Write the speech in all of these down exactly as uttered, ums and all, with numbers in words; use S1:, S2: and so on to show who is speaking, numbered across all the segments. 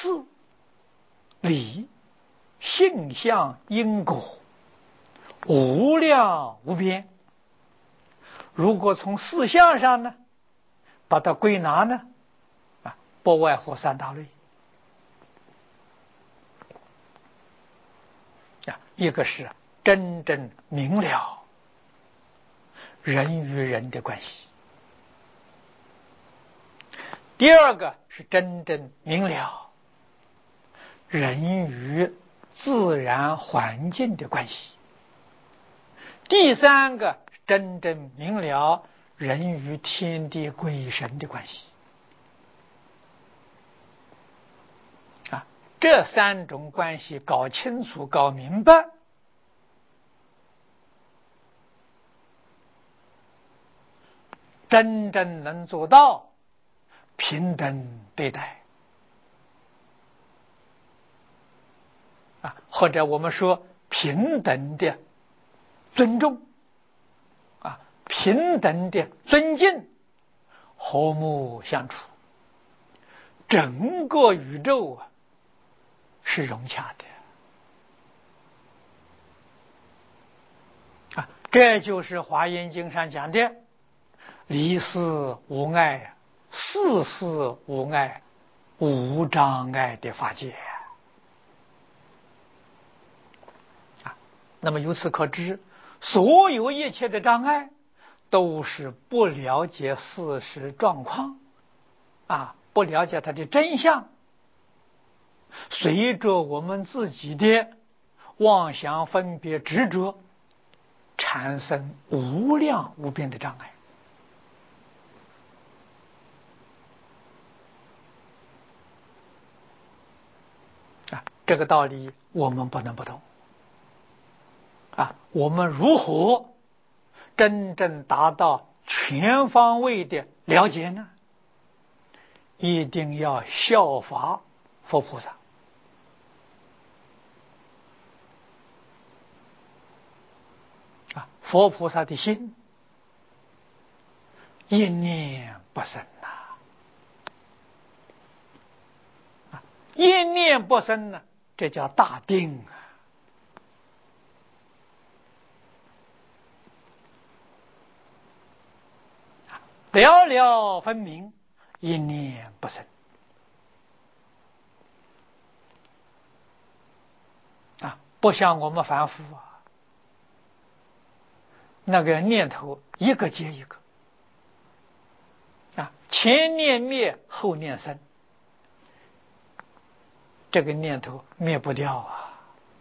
S1: 事、理、性相、因果，无量无边。如果从事相上呢，把它归纳呢，啊，不外乎三大类。啊，一个是真正明了人与人的关系，第二个是真正明了人与自然环境的关系，第三个是真正明了人与天地鬼神的关系。啊，这三种关系搞清楚、搞明白，真正能做到平等对待。啊，或者我们说平等的尊重，啊，平等的尊敬，和睦相处，整个宇宙啊是融洽的。啊，这就是《华严经》上讲的离事无碍，事事无碍，无障碍的法界。那么由此可知，所有一切的障碍都是不了解事实状况，啊，不了解它的真相，随着我们自己的妄想分别执着，产生无量无边的障碍。啊，这个道理我们不能不懂。啊，我们如何真正达到全方位的了解呢？一定要效法佛菩萨。啊，佛菩萨的心一念不生呐，啊，一念不生呢，这叫大定啊。了了分明，一念不生。啊，不像我们凡夫啊，那个念头一个接一个，啊，前念灭，后念生，这个念头灭不掉啊。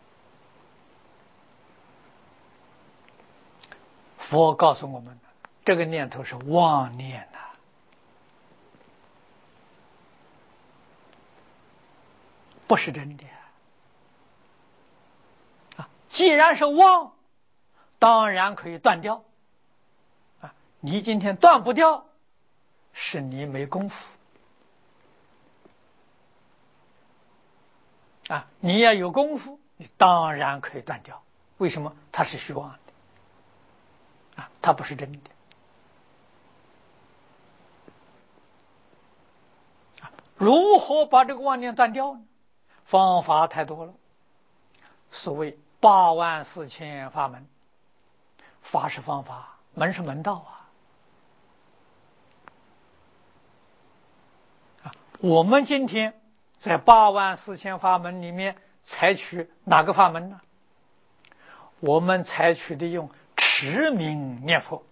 S1: 佛告诉我们，这个念头是妄念呐、啊，不是真的啊。既然是妄，当然可以断掉啊。你今天断不掉，是你没功夫啊。你要有功夫，你当然可以断掉。为什么？它是虚妄的啊，它不是真的。如何把这个妄念断掉呢？方法太多了。所谓八万四千法门，法是方法，门是门道啊。啊，我们今天在八万四千法门里面采取哪个法门呢？我们采取的用持名念佛，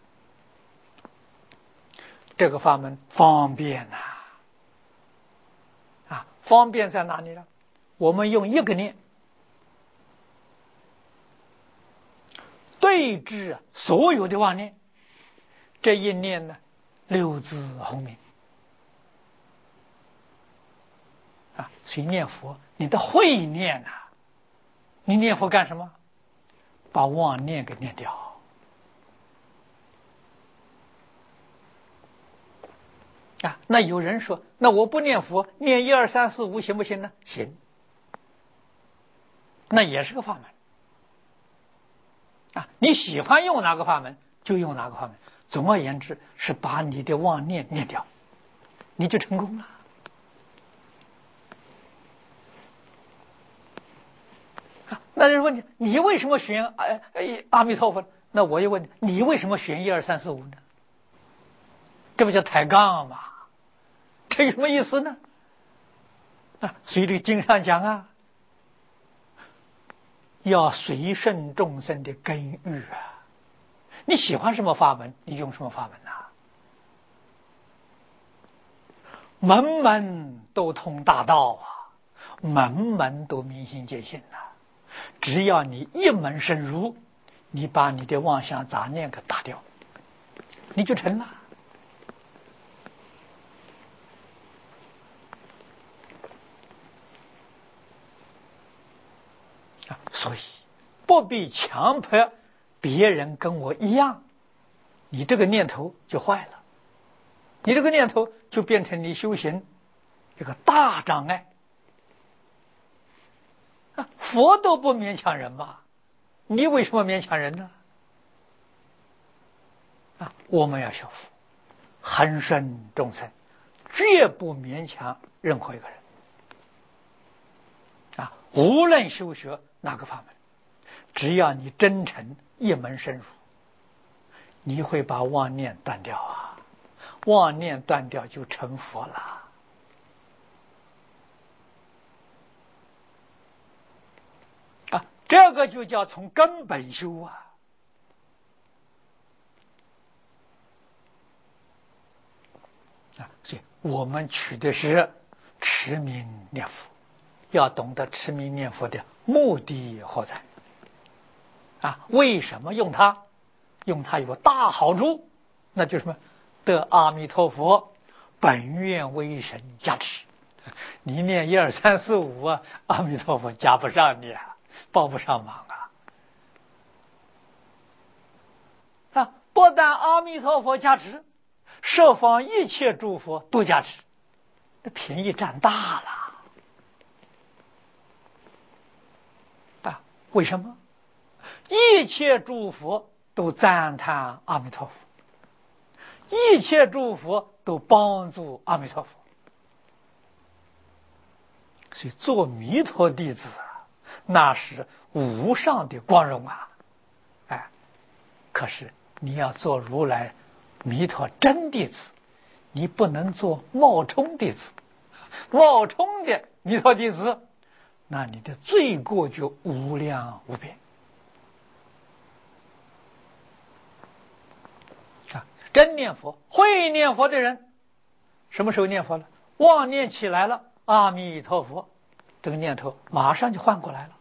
S1: 这个法门方便呐、啊。啊，方便在哪里呢？我们用一个念对治所有的妄念，这一念呢，六字洪名啊。所以念佛，你的会念啊，你念佛干什么？把妄念给念掉啊。那有人说，那我不念佛，念一二三四五行不行呢？行，那也是个法门啊。你喜欢用哪个法门就用哪个法门，总而言之是把你的妄念念掉，你就成功了那人问你，你为什么选哎哎阿弥陀佛？那我又问你，你为什么选一二三四五呢？这不叫抬杠吗？这有什么意思呢？啊，所以这个经上讲啊，要随顺众生的根欲啊。你喜欢什么法门，你用什么法门呐、啊？门门都通大道啊，门门都明心见性呐、啊。只要你一门深入，你把你的妄想杂念给打掉，你就成了。啊，所以不必强迫别人跟我一样，你这个念头就坏了，你这个念头就变成你修行一个大障碍。啊，佛都不勉强人嘛，你为什么勉强人呢？啊，我们要学佛，恒顺众生，绝不勉强任何一个人。啊，无论修学哪个法门，只要你真诚一门深入，你会把妄念断掉啊，妄念断掉就成佛了。啊，这个就叫从根本修啊。啊，所以我们取的是持名念佛，要懂得持名念佛的目的何在啊？为什么用它？用它有个大好处，那就是什么？得阿弥陀佛本愿威神加持。你念一二三四五啊，阿弥陀佛加不上你啊，帮不上忙啊！啊，不但阿弥陀佛加持，十方一切诸佛都加持，这便宜占大了啊！为什么？一切诸佛都赞叹阿弥陀佛，一切诸佛都帮助阿弥陀佛，所以做弥陀弟子啊，那是无上的光荣啊！哎，可是你要做如来弥陀真弟子，你不能做冒充弟子。冒充的弥陀弟子，那你的罪过就无量无边啊！真念佛、会念佛的人，什么时候念佛了？妄念起来了，阿弥陀佛，这个念头马上就换过来了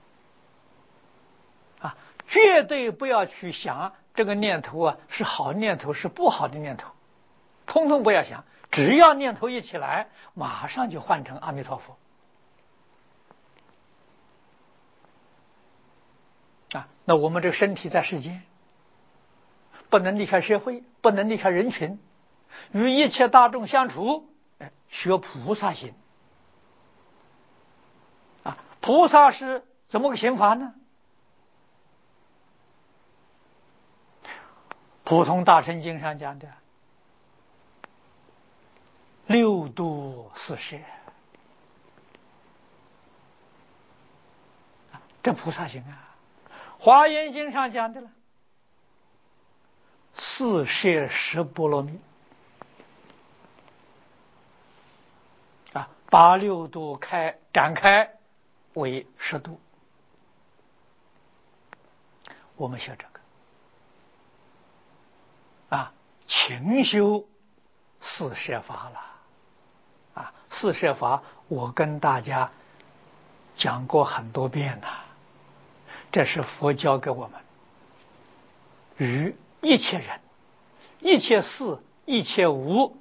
S1: 啊！绝对不要去想这个念头啊是好念头是不好的念头，通通不要想，只要念头一起来，马上就换成阿弥陀佛啊！那我们这个身体在世间，不能离开社会，不能离开人群，与一切大众相处，学菩萨行啊！菩萨是怎么个行法呢？普通大乘经上讲的六度四摄，这菩萨行啊。华严经上讲的了，四摄十波罗蜜啊，把六度开展开为十度。我们学这个啊，勤修四摄法了啊，四摄法我跟大家讲过很多遍了，这是佛教给我们与一切人、一切事、一切物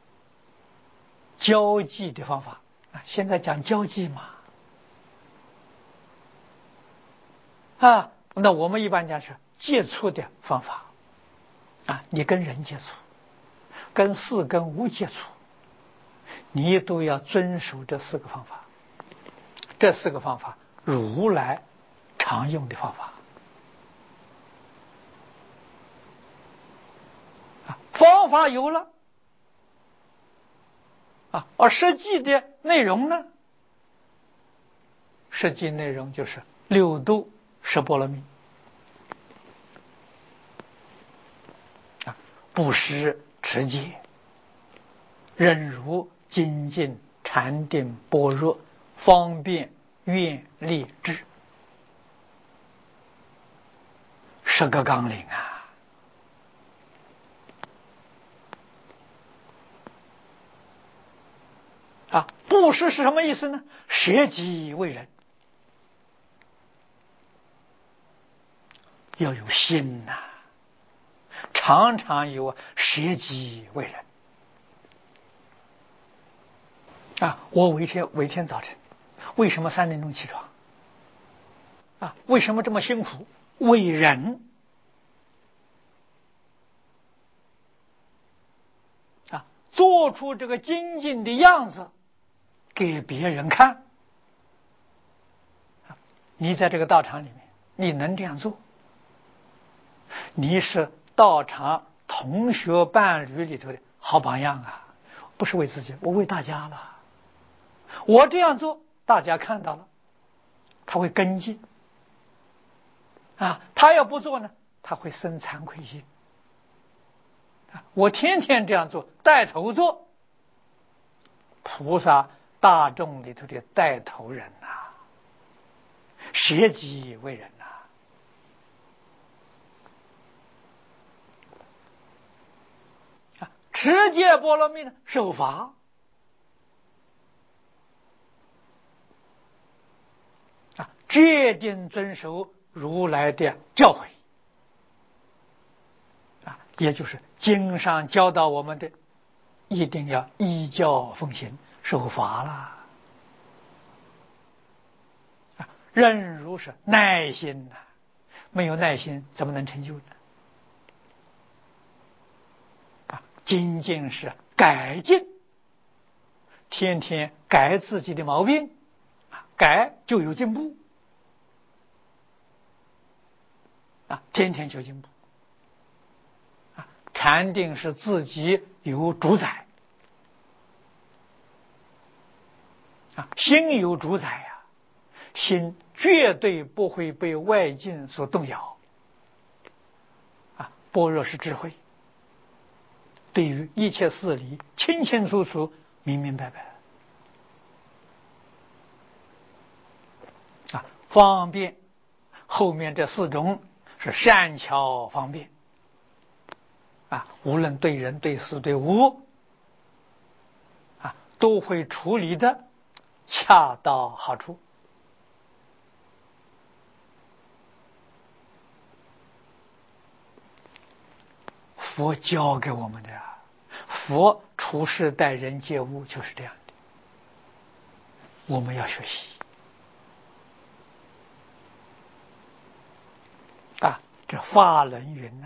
S1: 交际的方法啊。现在讲交际嘛啊，那我们一般讲是接触的方法啊，你跟人接触，跟事跟物接触，你都要遵守这四个方法。这四个方法，如来常用的方法啊，方法有了啊，而实际的内容呢？实际内容就是六度是波罗蜜啊，布施、持戒、忍辱、精进、禅定、般若、方便、愿力、智，十个纲领啊！啊，布施是什么意思呢？舍己为人，要有心呐、啊，常常有舍己为人啊！我每天每天早晨，为什么三点钟起床？啊，为什么这么辛苦？为人啊，做出这个精进的样子给别人看。你在这个道场里面，你能这样做，你是道场同学伴侣里头的好榜样啊！不是为自己，我为大家了。我这样做，大家看到了，他会跟进啊。他要不做呢，他会生惭愧心。我天天这样做，带头做，菩萨大众里头的带头人呐、啊，舍己为人呐、啊。啊，持戒波罗蜜呢，守法啊，决定遵守如来的教诲啊，也就是经上教导我们的，一定要依教奉行，守法啦。啊，忍辱是耐心呐、啊，没有耐心怎么能成就呢？啊，精进是改进，天天改自己的毛病，改就有进步啊，天天就进步啊。禅定是自己有主宰啊，心有主宰啊，心绝对不会被外境所动摇啊。般若是智慧，对于一切事理清清楚楚、明明白白啊。方便后面这四种是善巧方便啊，无论对人对事对物啊，都会处理的恰到好处。佛教给我们的啊，佛处事待人接物就是这样的，我们要学习啊。这法轮云呐、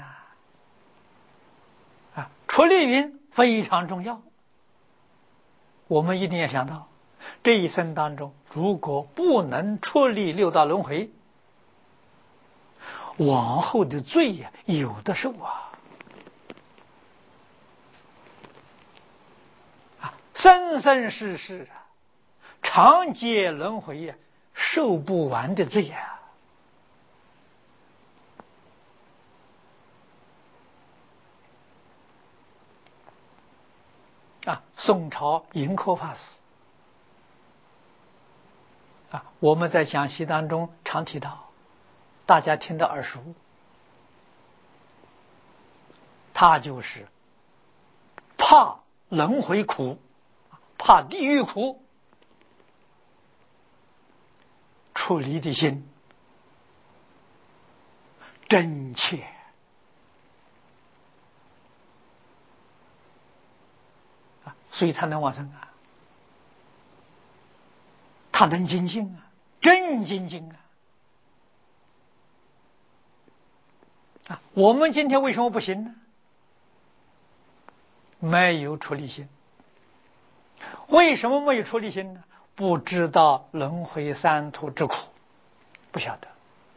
S1: 啊，啊，出离云非常重要，我们一定要想到，这一生当中，如果不能出离六道轮回，往后的罪呀、啊，有的是我啊，生生世世啊，长劫轮回呀、啊，受不完的罪呀、啊！啊，宋朝盈科法师啊，我们在讲习当中常提到，大家听得耳熟，他就是怕轮回苦，怕地狱苦，出离的心真切啊，所以他能往生啊，他能精进啊，真精进啊！啊，我们今天为什么不行呢？没有出离心。为什么没有出离心呢？不知道轮回三途之苦，不晓得，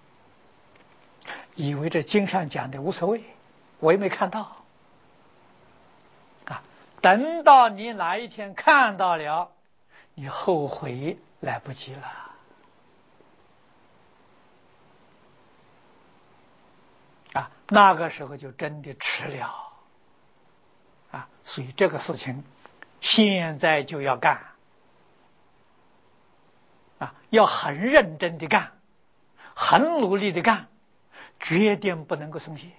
S1: 以为这经上讲的无所谓，我也没看到啊。等到你哪一天看到了，你后悔来不及了啊，那个时候就真的迟了啊！所以这个事情现在就要干啊，要很认真的干，很努力的干，决定不能够松懈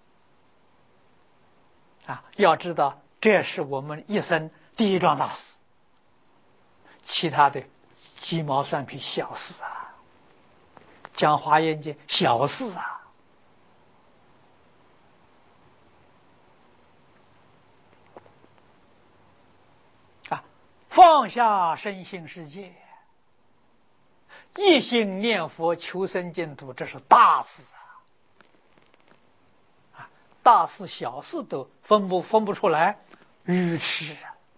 S1: 啊！要知道，这是我们一生第一桩大事，其他的鸡毛蒜皮小事啊，讲华严经小事啊。放下身心世界，一心念佛求生净土，这是大事啊！大事小事都分不分不出来，愚痴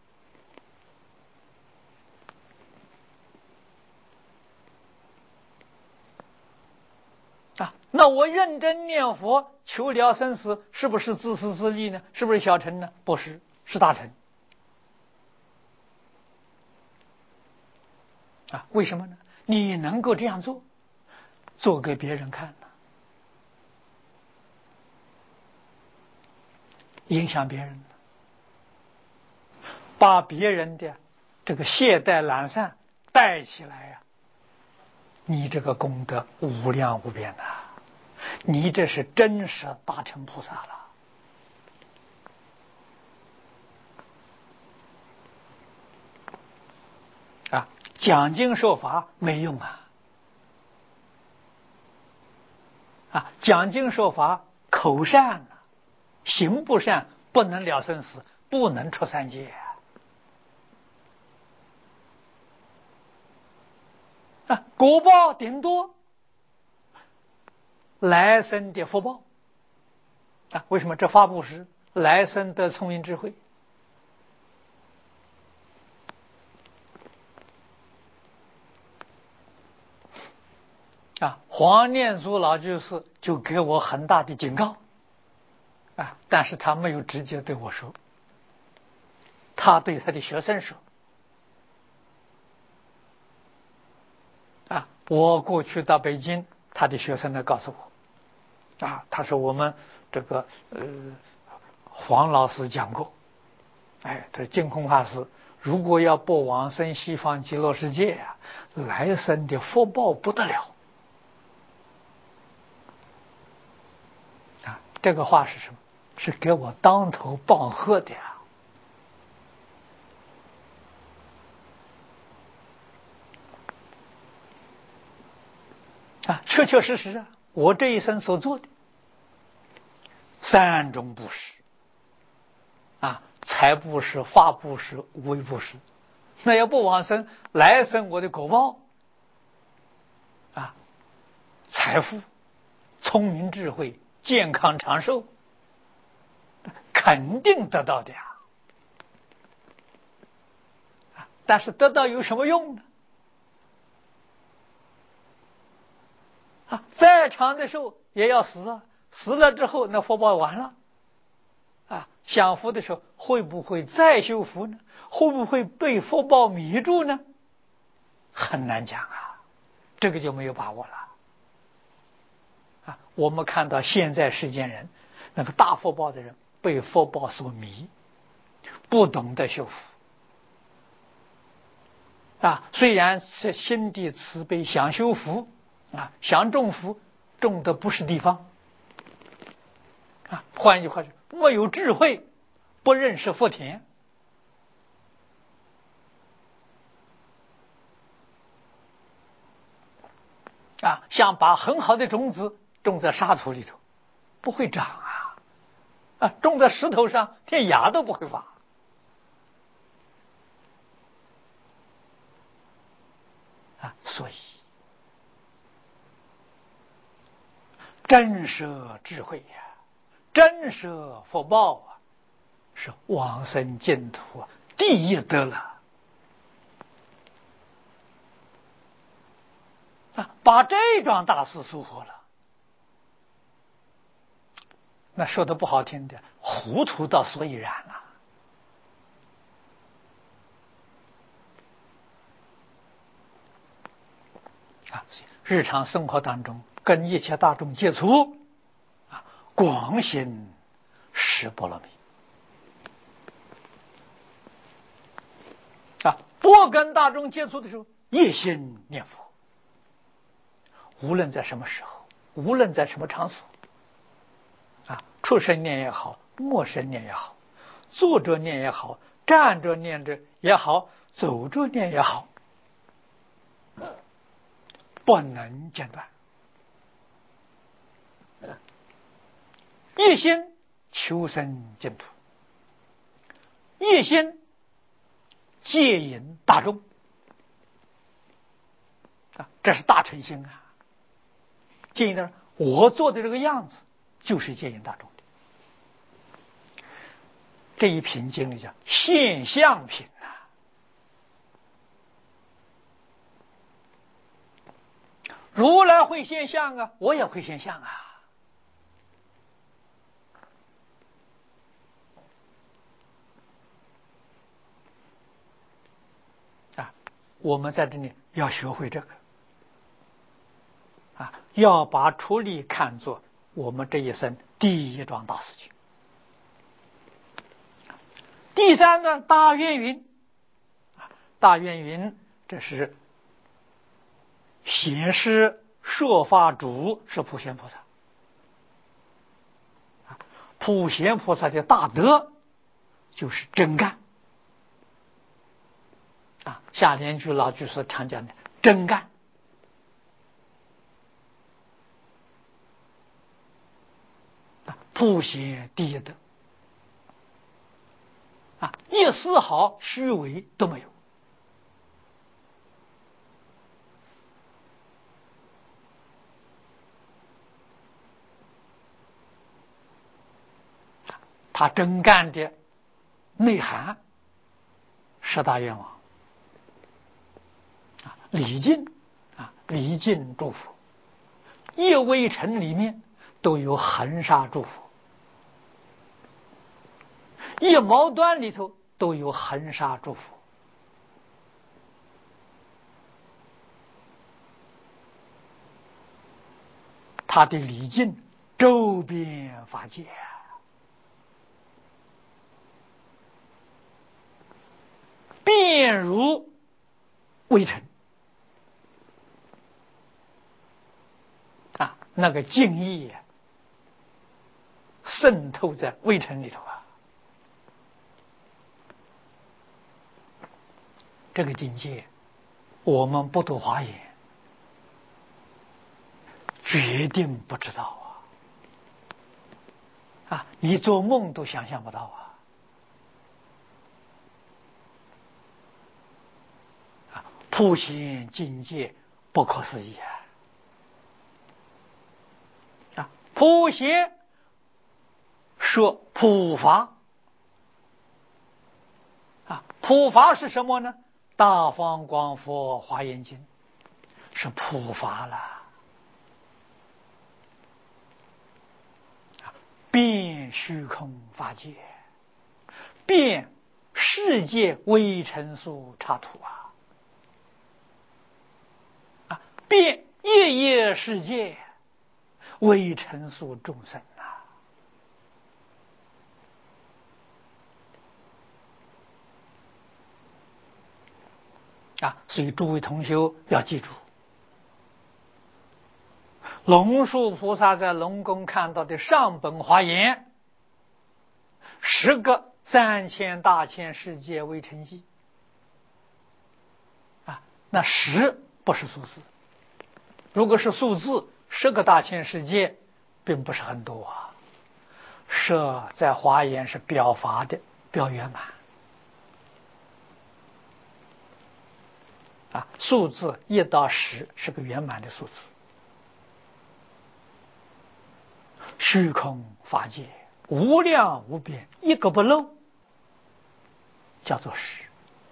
S1: 啊！啊，那我认真念佛求了生死，是不是自私自利呢？是不是小乘呢？不是，是大乘。啊，为什么呢？你能够这样做，做给别人看呢，影响别人，把别人的这个懈怠懒散带起来呀、啊，你这个功德无量无边呐、啊，你这是真实大乘菩萨了。啊，讲经说法没用啊！啊，讲经说法口善啊，行不善，不能了生死，不能出三界啊！啊，果报顶多来生的福报啊！为什么这发布施来生得聪明智慧？啊，黄念祖老居士就给我很大的警告啊，但是他没有直接对我说，他对他的学生说啊，我过去到北京，他的学生呢告诉我啊，他说我们这个呃黄老师讲过，哎，他说净空法师如果要不往生西方极乐世界啊，来生的福报不得了。这个话是什么？是给我当头棒喝的呀！啊，确确实实啊，我这一生所做的三种布施啊，财布施、法布施、无为布施，那要不往生，来生我的果报啊，财富、聪明智慧、健康长寿，肯定得到的呀！但是得到有什么用呢？啊，再长的寿也要死啊！死了之后，那福报完了啊！享福的时候，会不会再修福呢？会不会被福报迷住呢？很难讲啊，这个就没有把握了啊！我们看到现在世间人，那个大福报的人被福报所迷，不懂得修福啊！虽然是心地慈悲，想修福啊，想种福，种的不是地方啊。换一句话说，没有智慧，不认识福田啊，想把很好的种子种在沙土里头，不会长啊！啊，种在石头上，连芽都不会发啊！所以，真舍智慧呀、啊，真舍福报啊，是往生净土啊第一德了啊！把这桩大事疏忽了。那说的不好听的，糊涂到所以然了啊！日常生活当中跟一切大众接触啊， 广行十波罗蜜啊！不跟大众接触的时候，一心念佛，无论在什么时候，无论在什么场所啊，出生念也好，默生念也好，坐着念也好，站着念着也好，走着念也好，不能间断，一心求生净土，一心戒引大众啊，这是大乘心啊！戒引的我做的这个样子，就是戒引大众的。这一品经里叫现象品啊，如来会现象啊，我也会现象啊。啊，我们在这里要学会这个啊，要把出离看作我们这一生第一桩大事情。第三呢，大愿云，大愿云，这是显示说法主是普贤菩萨，普贤菩萨的大德就是真干啊，下联句老居士常讲的真干啊，普贤第一德啊，一丝毫虚伪都没有。他真干的内涵，十大愿望啊，礼敬啊，礼敬祝福，一微尘里面都有恒沙祝福，一毛端里头都有恒沙祝福。他的礼敬周遍法界，便如微尘啊，那个敬意渗透在微尘里头啊。这个境界，我们不读华严，决定不知道啊！啊，你做梦都想象不到啊！啊，普贤境界不可思议啊！啊，普贤说普法啊，普法是什么呢？大方广佛华严经是普法了，遍虚空法界，遍世界微尘数刹土啊，啊，遍夜夜世界微尘数众生啊。啊，所以诸位同修要记住，龙树菩萨在龙宫看到的上本华严，十个三千大千世界微尘迹啊，那十不是数字，如果是数字，十个大千世界并不是很多啊。十在华严是表法的，表圆满。啊，数字一到十是个圆满的数字，虚空法界无量无边，一个不漏，叫做十。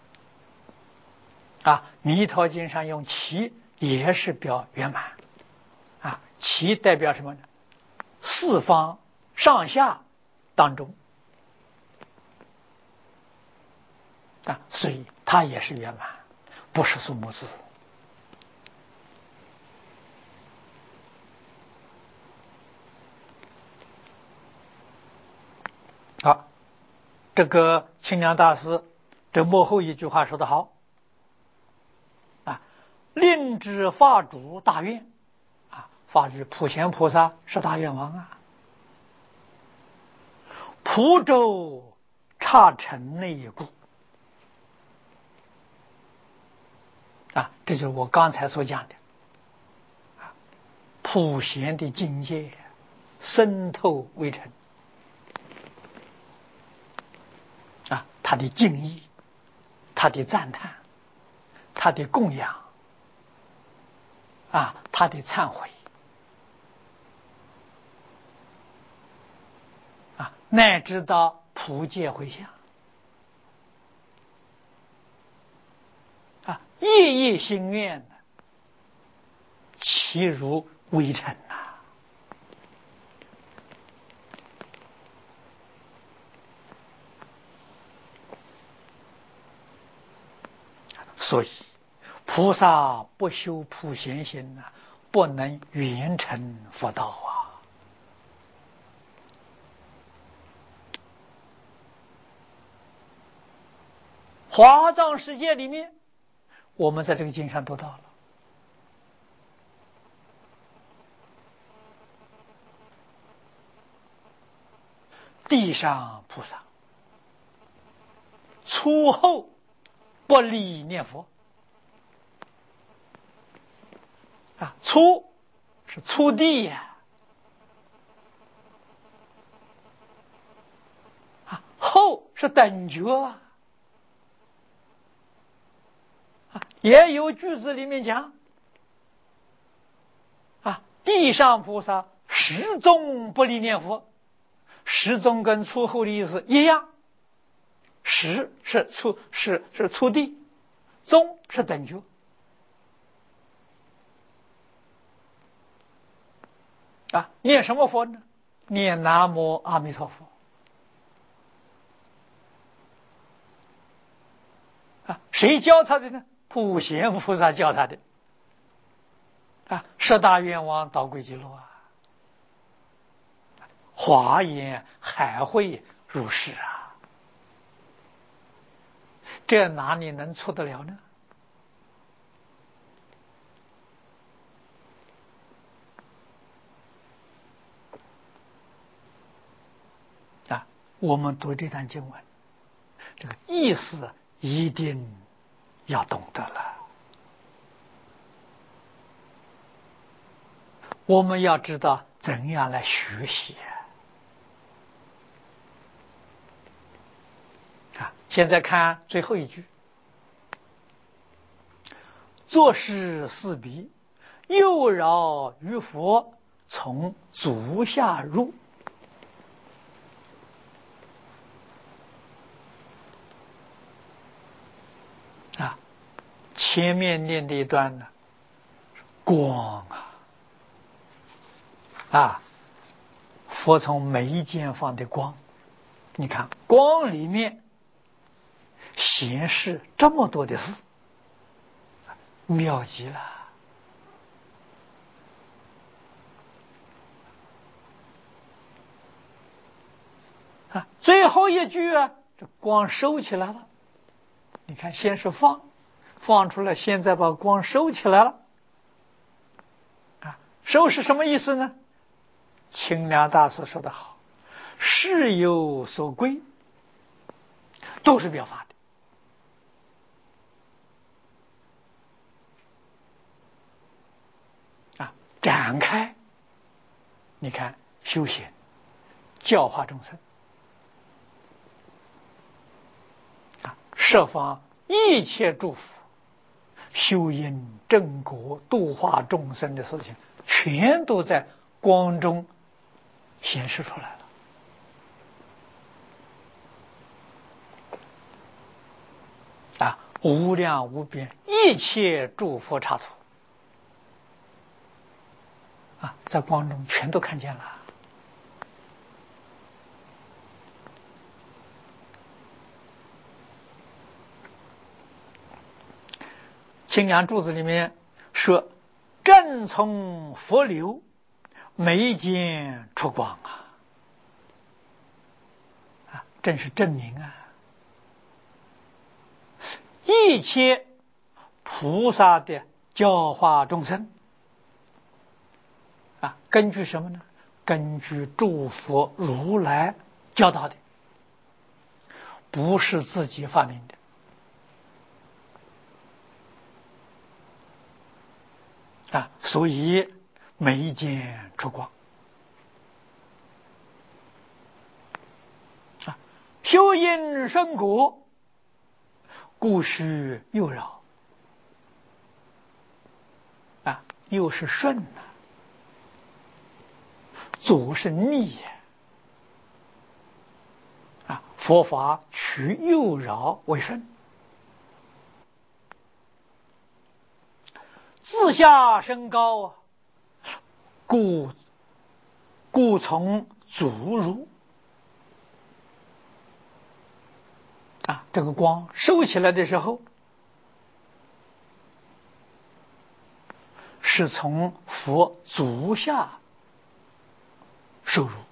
S1: 啊，弥陀经上用七也是表圆满，啊，七代表什么呢？四方上下当中，啊，所以它也是圆满。不是数目字好，这个清凉大师这幕后一句话说得好啊，令知法主大愿啊，法主普贤菩萨是大愿王啊，蒲州刹尘内故啊，这就是我刚才所讲的啊，普贤的境界渗透微尘啊，他的敬意，他的赞叹，他的供养啊，他的忏悔啊，乃至到普界回向啊，夜夜心愿，其如微尘呐。所以菩萨不修普贤行呐，不能圆成佛道啊。华藏世界里面，我们在这个经上读到了，地上菩萨初后不离念佛啊，初是初地呀、啊，后是等觉啊。也有句子里面讲啊，地上菩萨始终不离念佛，始终跟初后的意思一样，始是初是是初地，终是等觉啊。念什么佛呢？念南无阿弥陀佛啊。谁教他的呢？普贤菩萨教他的啊。十大愿王导归极乐啊，华严海会如是啊，这哪里能错得了呢？啊，我们读这段经文，这个意思一定要懂得了。我们要知道怎样来学习啊！现在看最后一句，作是四彼，右饶于佛，从足下入。啊，前面念的一段呢，光啊啊，佛从眉间放的光，你看光里面显示这么多的事，妙极了啊！最后一句啊，这光收起来了。你看，先是放，放出来，现在把光收起来了啊！收是什么意思呢？清凉大师说得好，事有所归，都是表法的啊！展开，你看修行教化众生啊，设方一切祝福修因正果度化众生的事情，全都在光中显示出来了啊！无量无边一切诸佛刹土啊，在光中全都看见了。清凉柱子里面说，正从佛流，眉间出光啊！啊， 正是证明啊，一切菩萨的教化众生啊，根据什么呢？根据诸佛如来教导的，不是自己发明的啊，所以眉间出光啊，修因生果，故须诱扰啊，又是顺呐、啊，左是逆呀。啊，佛法取诱扰为顺，自下升高啊，故故从足入啊，这个光收起来的时候，是从佛足下收入。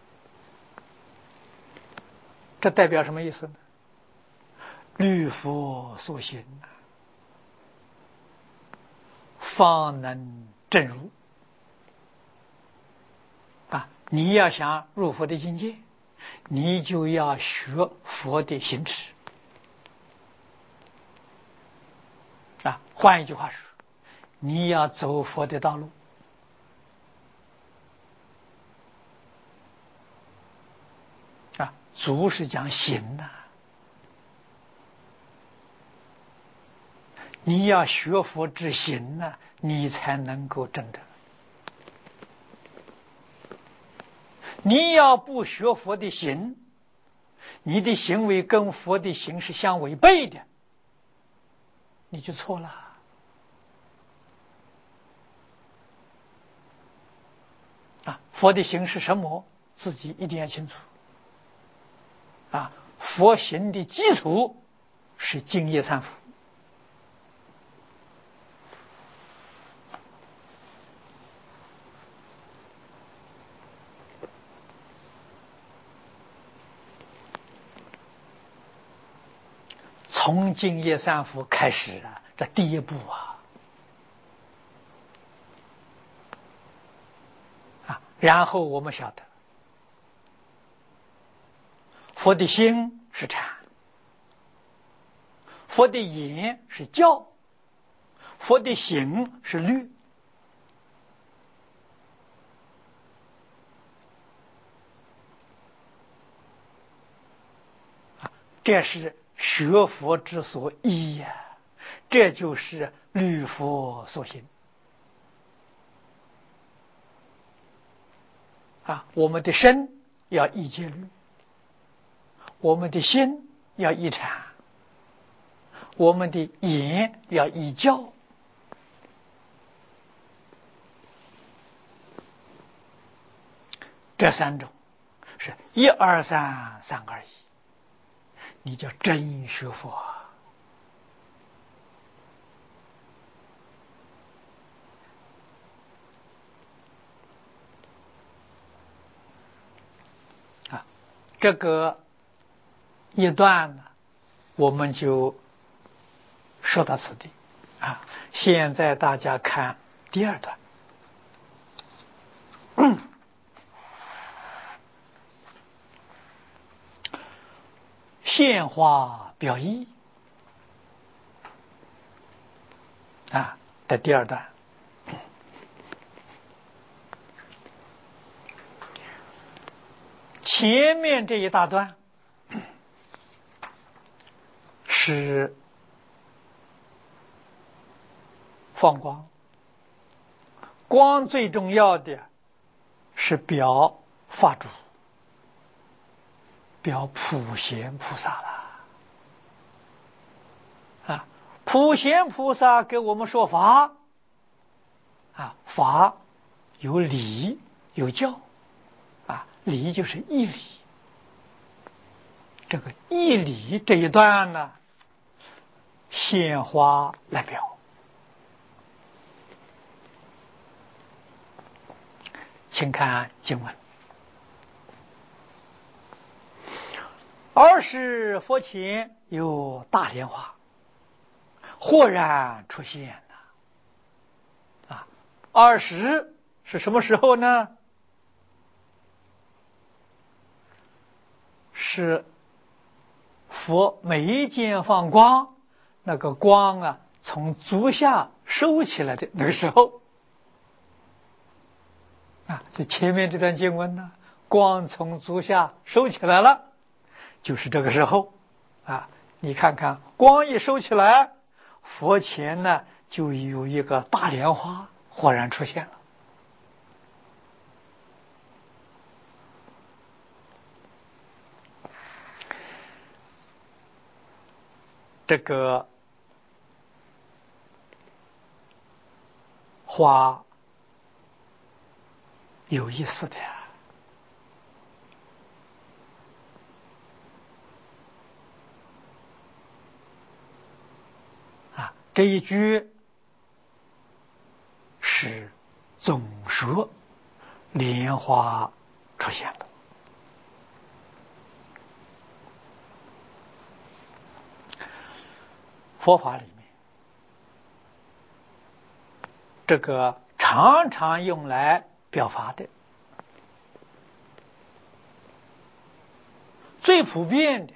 S1: 这代表什么意思呢？律佛所行，方能证入啊！你要想入佛的境界，你就要学佛的行持啊。换一句话说，你要走佛的道路啊。足是讲行呐、啊，你要学佛之行呢、啊，你才能够证得。你要不学佛的行，你的行为跟佛的行是相违背的，你就错了啊！佛的行是什么？自己一定要清楚啊！佛行的基础是净业三福。从净业三福开始啊，这第一步啊，啊，然后我们晓得，佛的心是禅，佛的言是教，佛的行是律。这是学佛之所依呀、啊，这就是律佛所行啊。我们的身要依戒律，我们的心要依禅，我们的言要依教。这三种是一二三三二一，你叫真学佛啊！这个一段呢，我们就说到此地啊。现在大家看第二段。嗯，现化表意啊的第二段，前面这一大段是放光，光最重要的是表法主，表普贤菩萨了啊！普贤菩萨给我们说法啊，法有理有教啊，理就是义理。这个义理这一段呢，现花来表。请看经文： 尔时佛前有大莲花豁然出现了。啊，尔时是什么时候呢？是佛眉间放光，那个光啊从足下收起来的那个时候啊，就前面这段经文呢，光从足下收起来了，就是这个时候啊。你看看，光一收起来，佛前呢就有一个大莲花豁然出现了。这个花有意思的啊，这一句是总说莲花出现了。佛法里面，这个常常用来表法的，最普遍的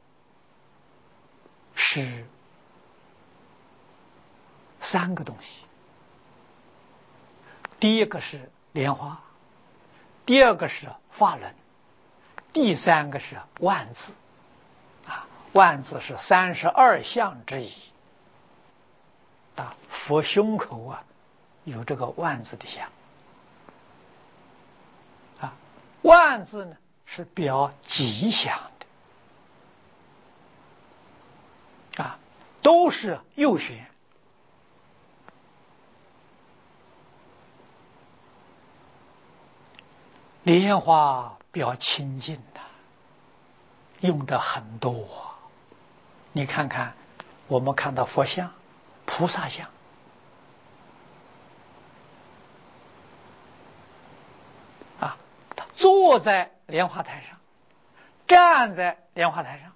S1: 是三个东西。第一个是莲花，第二个是法轮，第三个是万字。啊，万字是三十二相之一。啊，佛胸口啊有这个万字的像。啊，万字呢是表吉祥的。啊，都是右旋。莲花表清净的，用的很多。你看看，我们看到佛像、菩萨像，啊，他坐在莲花台上，站在莲花台上，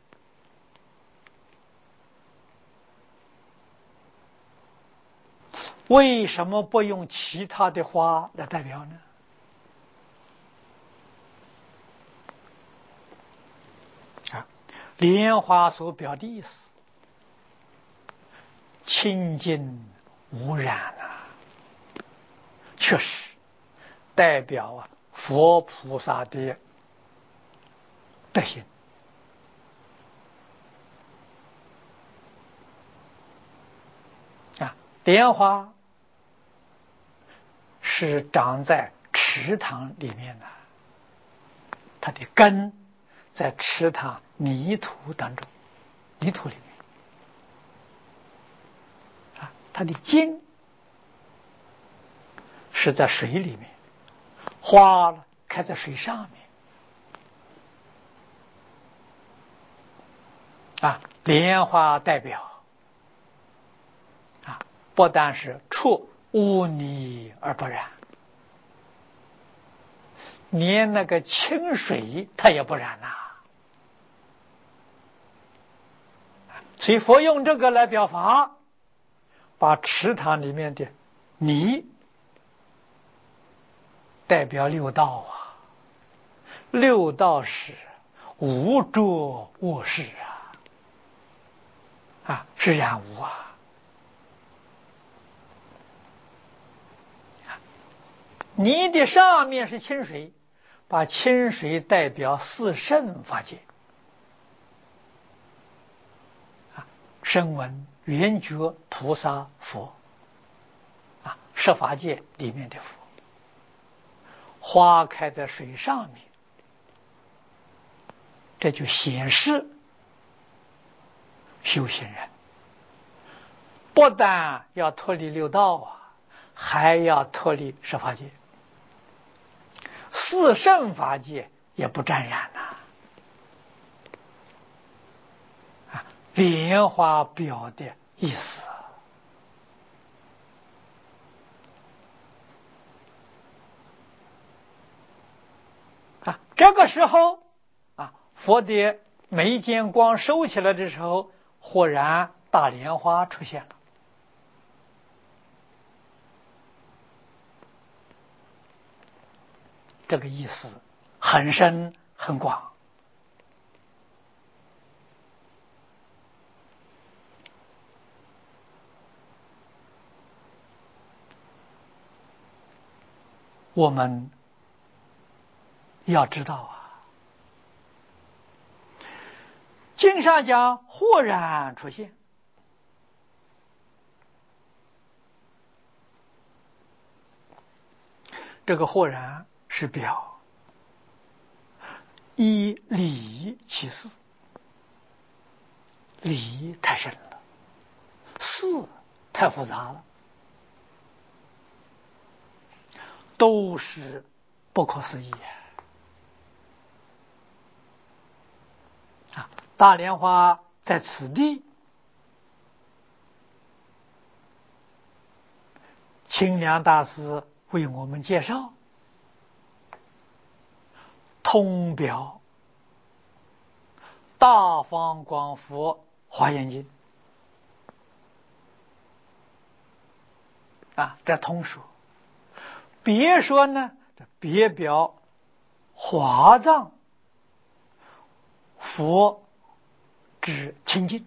S1: 为什么不用其他的花来代表呢？啊，莲花所表的意思，清净无染啊，确实代表啊佛菩萨的德行。啊，莲花是长在池塘里面的，它的根在池塘泥土当中，泥土里面。啊，它的茎是在水里面，花开在水上面。啊，莲花代表啊，不但是出污泥而不染，连那个清水它也不染呐。所以佛用这个来表法，把池塘里面的泥代表六道啊，六道是无着无事啊，啊是染污啊。泥的上面是清水，把清水代表四圣法界。声闻、缘觉、菩萨、佛，啊，十法界里面的佛。花开在水上面，这就显示修行人不但要脱离六道啊，还要脱离十法界，四圣法界也不沾染呐。啊，莲花表的意思。啊，这个时候啊，佛的眉间光收起来的时候，忽然大莲花出现了。这个意思很深很广。我们要知道啊，经上讲豁然出现，这个豁然是表以理起事，理太深了，事太复杂了，都是不可思议啊！大莲花在此地，清凉大师为我们介绍，通表大方广佛华严经啊，这通说。别说呢，别表华藏佛之清净，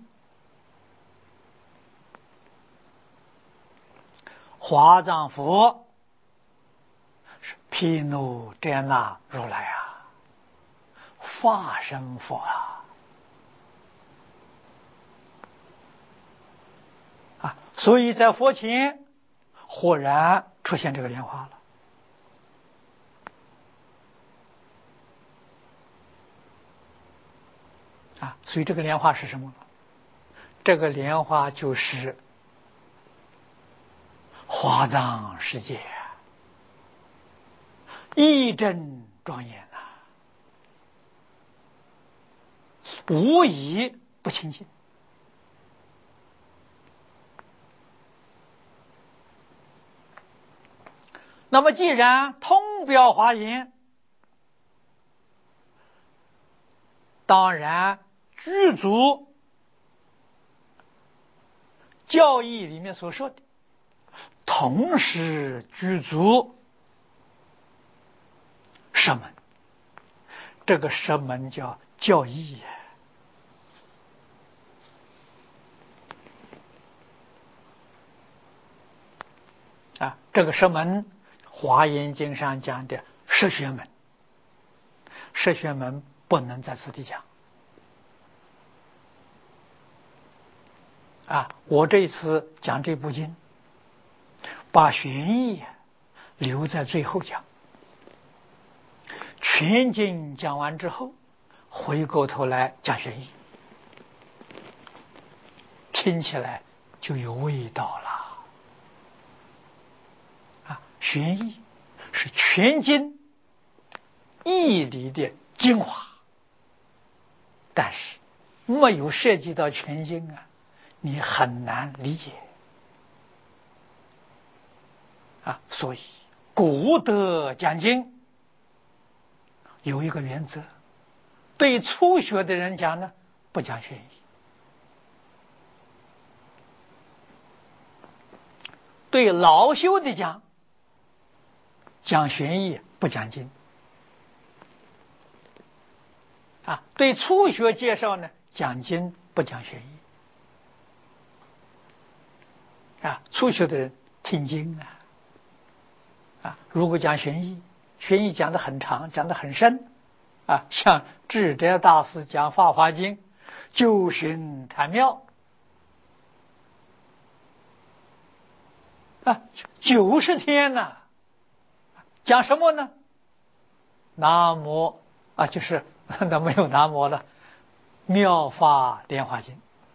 S1: 华藏佛是毗卢遮那如来啊，法身佛啊，啊，所以在佛前忽然出现这个莲花了。啊，所以这个莲花是什么？这个莲花就是华藏世界，一真庄严呐、啊，无疑不清净。那么既然通表华严，当然具足教义里面所说的，同时具足摄门，这个摄门叫教义啊，这个摄门华严经上讲的摄学门，摄学门不能在此地讲啊！我这一次讲这部经，把玄义留在最后讲，全经讲完之后，回过头来讲玄义，听起来就有味道了啊！玄义是全经义理的精华，但是没有涉及到全经啊，你很难理解啊。所以古德讲经有一个原则，对初学的人讲呢，不讲玄义；对老修的讲，讲玄义不讲经啊。对初学介绍呢，讲经不讲玄义啊。初学的人听经啊，啊，如果讲玄义，玄义讲得很长，讲得很深啊，像智者大师讲《法华经》，九旬谈妙啊，九十天呢、啊，讲什么呢？南无啊，就是那没有南无了，《妙法莲华经》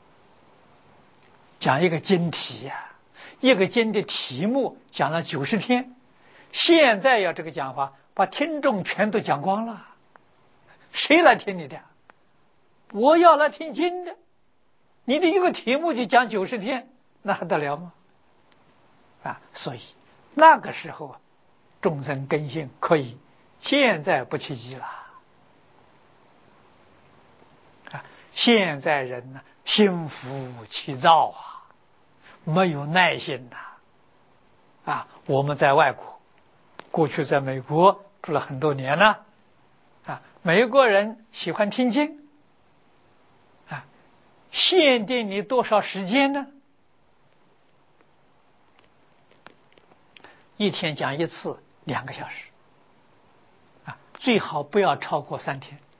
S1: 讲一个经题呀、啊，一个经的题目讲了九十天。现在要这个讲法，把听众全都讲光了，谁来听你的？我要来听经的，你的一个题目就讲九十天，那还得了吗？啊，所以那个时候啊，众生根性可以，现在不契机了啊。 现在人呢，心浮气躁啊，没有耐心呐。啊，我们在外国，过去在美国住了很多年了，啊，美国人喜欢听经，啊，限定你多少时间呢？一天讲一次，两个小时，啊，最好不要超过三天。